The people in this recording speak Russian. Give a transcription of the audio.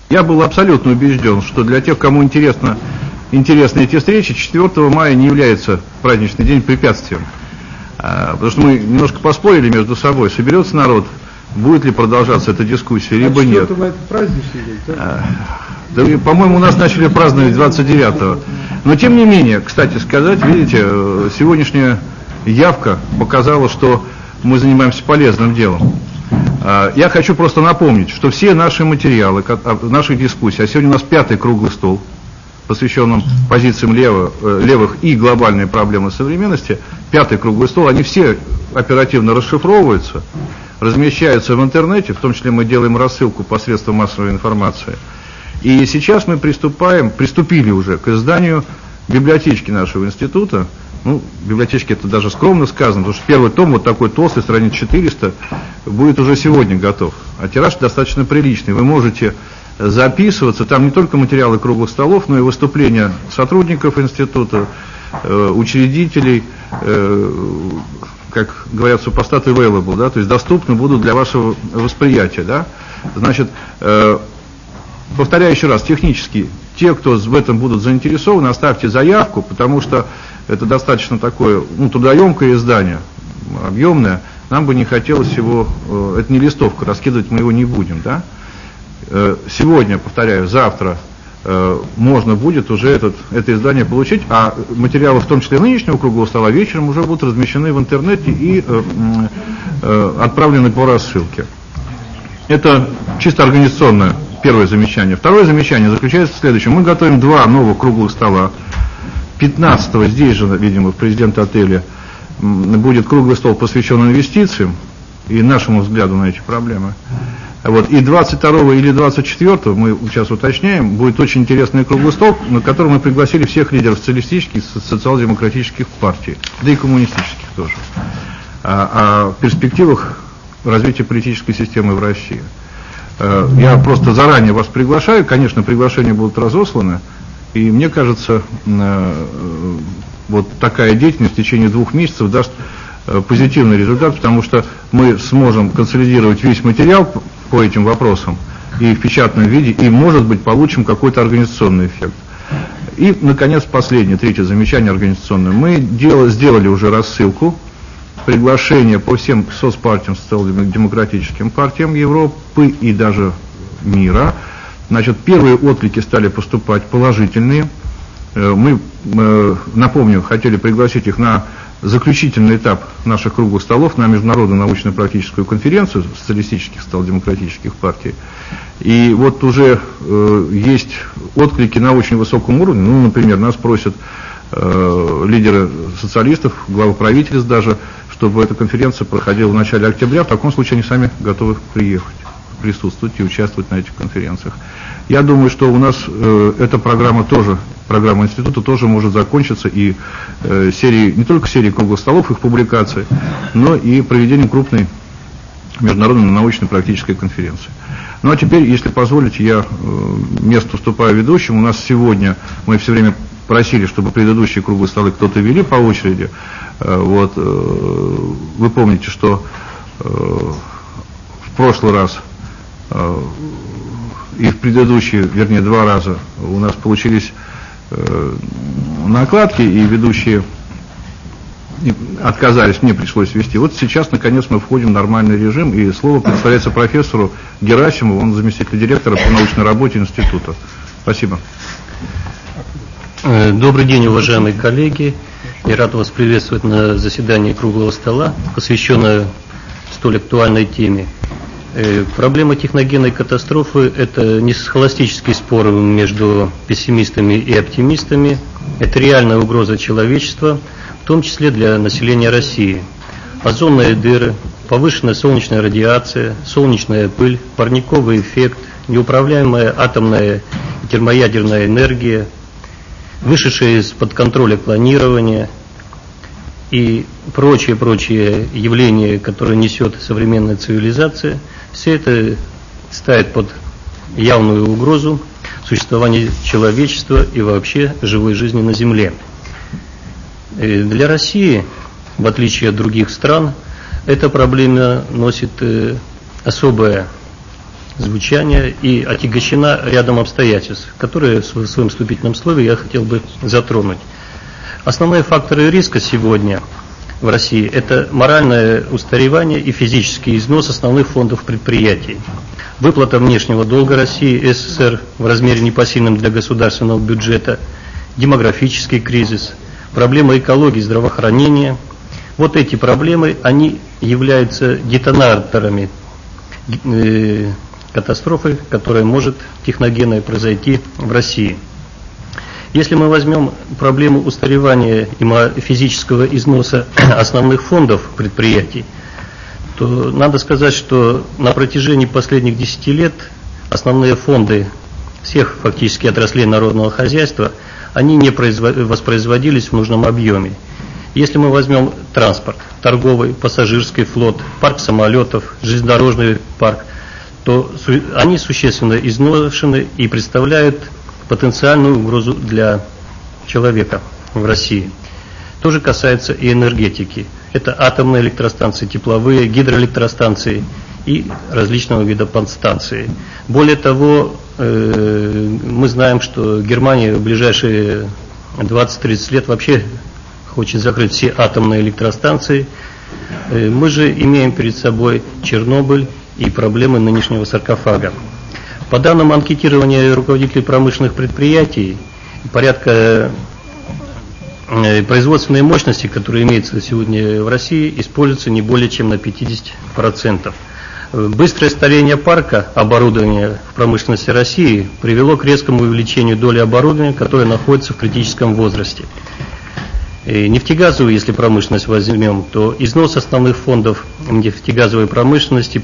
Я был абсолютно убежден, что для тех, кому интересны эти встречи, 4 мая не является праздничный день препятствием. Потому что мы немножко поспорили между собой, соберется народ, будет ли продолжаться эта дискуссия, либо нет. Праздничный день, да, по-моему, у нас начали праздновать 29-го. Но тем не менее, кстати сказать, видите, сегодняшняя явка показала, что мы занимаемся полезным делом. Я хочу просто напомнить, что все наши материалы, наших дискуссий, а сегодня у нас 5-й круглый стол, посвященным позициям левых и глобальной проблемы современности, 5-й круглый стол, они все оперативно расшифровываются, размещаются в интернете, в том числе мы делаем рассылку посредством массовой информации. И сейчас мы приступили уже к изданию библиотечки нашего института. Ну, библиотечки это даже скромно сказано, потому что первый том, вот такой толстый, страниц 400, будет уже сегодня готов. А тираж достаточно приличный. Вы можете записываться, там не только материалы круглых столов, но и выступления сотрудников института, учредителей, как говорят, супостаты available, да, то есть доступны будут для вашего восприятия, да. Значит, повторяю еще раз, технически, те, кто в этом будут заинтересованы, оставьте заявку, потому что это достаточно такое, трудоемкое издание, объемное, нам бы не хотелось его, это не листовка, раскидывать мы его не будем, да. Сегодня, повторяю, завтра можно будет уже это издание получить, а материалы, в том числе нынешнего круглого стола, вечером уже будут размещены в интернете и отправлены по рассылке. Это чисто организационное первое замечание. Второе замечание заключается в следующем. Мы готовим 2 новых круглых стола. 15-го здесь же, видимо, в президент-отеле будет круглый стол, посвященный инвестициям и нашему взгляду на эти проблемы. Вот. И 22 или 24, мы сейчас уточняем, будет очень интересный круглый стол, на котором мы пригласили всех лидеров социалистических и социал-демократических партий, да и коммунистических тоже, о перспективах развития политической системы в России. Я просто заранее вас приглашаю, конечно, приглашения будут разосланы, и мне кажется, вот такая деятельность в течение 2 месяцев даст позитивный результат, потому что мы сможем консолидировать весь материал по этим вопросам и в печатном виде, и, может быть, получим какой-то организационный эффект. И, наконец, последнее, 3-е замечание организационное. Мы сделали уже рассылку, приглашение по всем соцпартиям, социал-демократическим партиям Европы и даже мира. Значит, первые отклики стали поступать положительные. Мы, напомню, хотели пригласить их на заключительный этап наших круглых столов на международную научно-практическую конференцию социалистических, социал-демократических партий. И вот уже есть отклики на очень высоком уровне. Ну, например, нас просят лидеры социалистов, главы правительств даже, чтобы эта конференция проходила в начале октября. В таком случае они сами готовы приехать, присутствовать и участвовать на этих конференциях. Я думаю, что у нас эта программа института тоже может закончиться и не только серией круглых столов, их публикаций, но и проведением крупной международной научно-практической конференции. Ну а теперь, если позволите, я место уступаю ведущему. У нас сегодня, мы все время просили, чтобы предыдущие круглые столы кто-то вели по очереди. Вот, вы помните, что в прошлый раз и в предыдущие, вернее, 2 раза у нас получились накладки, и ведущие отказались, мне пришлось вести. Вот сейчас, наконец, мы входим в нормальный режим, и слово представляется профессору Герасимову, он заместитель директора по научной работе института. Спасибо. Добрый день, уважаемые коллеги. Я рад вас приветствовать на заседании круглого стола, посвященного столь актуальной теме. Проблема техногенной катастрофы – это не схоластический спор между пессимистами и оптимистами, это реальная угроза человечества, в том числе для населения России. Озонные дыры, повышенная солнечная радиация, солнечная пыль, парниковый эффект, неуправляемая атомная и термоядерная энергия, вышедшее из-под контроля планирование и прочие явления, которые несет современная цивилизация, все это ставит под явную угрозу существования человечества и вообще живой жизни на Земле. И для России, в отличие от других стран, эта проблема носит особое звучания и отягощена рядом обстоятельств, которые в своем вступительном слове я хотел бы затронуть. Основные факторы риска сегодня в России – это моральное устаревание и физический износ основных фондов предприятий, выплата внешнего долга России и СССР в размере непосильном для государственного бюджета, демографический кризис, проблемы экологии, здравоохранения. Вот эти проблемы, они являются детонаторами катастрофы, которая может техногенная произойти в России. Если мы возьмем проблему устаревания и физического износа основных фондов предприятий, то надо сказать, что на протяжении последних 10 лет основные фонды всех фактически отраслей народного хозяйства, они не воспроизводились в нужном объеме. Если мы возьмем транспорт, торговый, пассажирский флот, парк самолетов, железнодорожный парк, то они существенно изношены и представляют потенциальную угрозу для человека в России. То же касается и энергетики. Это атомные электростанции, тепловые, гидроэлектростанции и различного вида подстанции. Более того, мы знаем, что Германия в ближайшие 20-30 лет вообще хочет закрыть все атомные электростанции. Мы же имеем перед собой Чернобыль и проблемы нынешнего саркофага. По данным анкетирования руководителей промышленных предприятий, порядка производственной мощности, которая имеется сегодня в России, используется не более чем на 50%. Быстрое старение парка оборудования в промышленности России привело к резкому увеличению доли оборудования, которое находится в критическом возрасте. Нефтегазовую, если промышленность возьмем, то износ основных фондов нефтегазовой промышленности